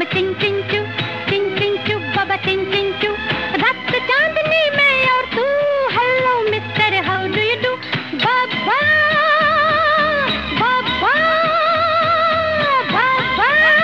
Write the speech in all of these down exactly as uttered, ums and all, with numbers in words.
चिन चिन चू, चिन चिन चू बाबा चिन चिन चू। रात चांदनी में और तू, hello mister how do you do. बाबा बाबा बाबा।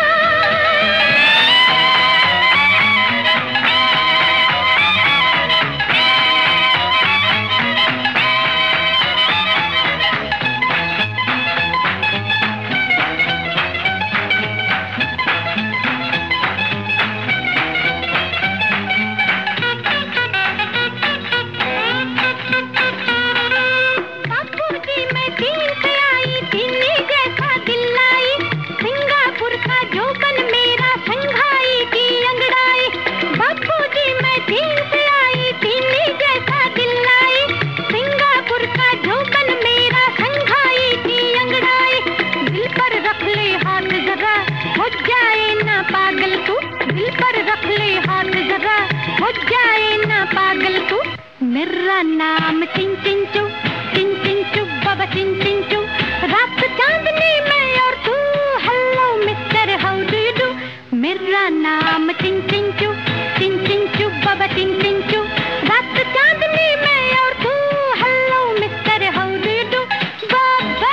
मेरा नाम चिन चिन चू, चिन चिन चू बाबा चिन चिन चू। रात चांदनी में और तू, hello mister how do you do. मेरा नाम चिन चिन चू, चिन चिन चू बाबा चिन चिन चू। रात चांदनी में और तू, hello mister how do you do. बाबा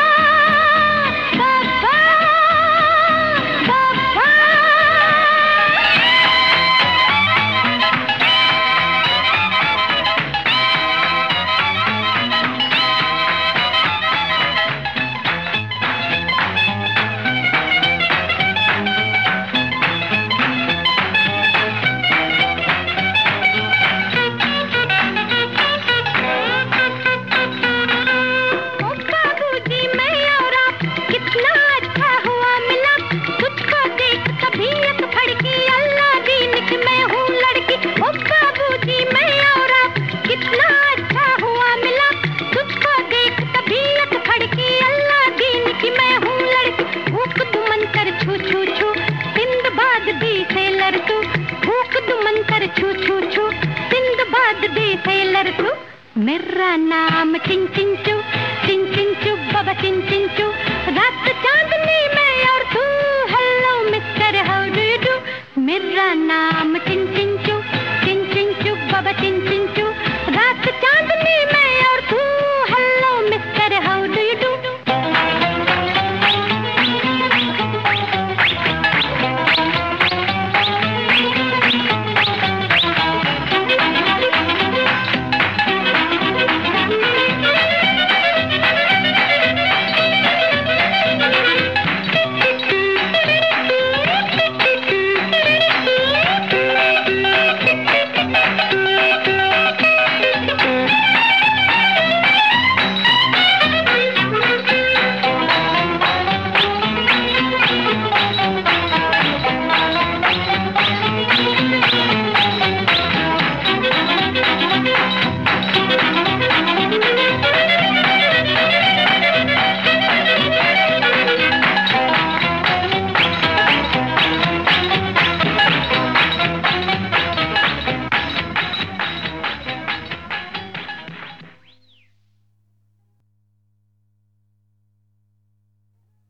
बाबा बाबा। छू छू छू सिंदबाद दी सेलर तू। मेरा नाम चिन चिन चू, चिन चिन चू बाबा चिन चिन चू।